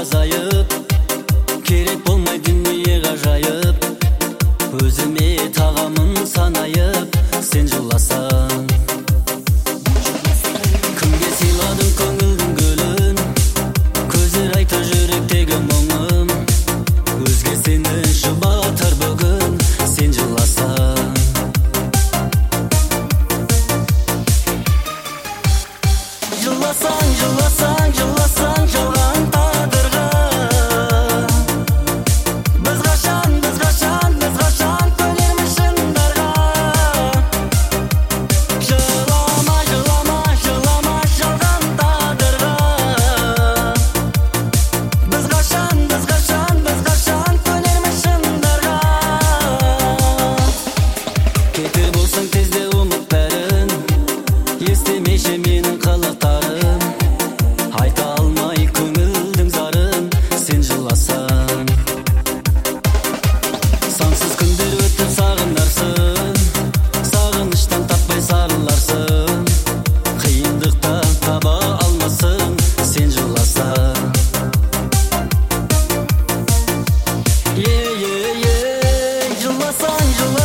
азайып, керек болмай дүние ғажайып, өзіме тағамын санайып, сен жыласаң. Кімге сыйладың көңілдің гүлін, көздер айтар жүректегі мұңын, өзге сені жұбатар бүгін, сен жыласаң. Жыласаң, жыласаң, жыласаң жалған тағдырға, біз қашан көнерміз шындарға. Жылама, жылама, жылама жалған тағдырға, біз қашан көнерміз шындарға. Кетер болсаң тезде ұмыт бәрін, естемеші менің қылықтарым, айта алмай көңілдің зарын, сен жыласаң. Сансыз күндер өтіп сағынарсың, сағыныштан таппай сарыларсың, қиындықтан таба алмасың, сен жыласаң. Жыласаң, жыласаң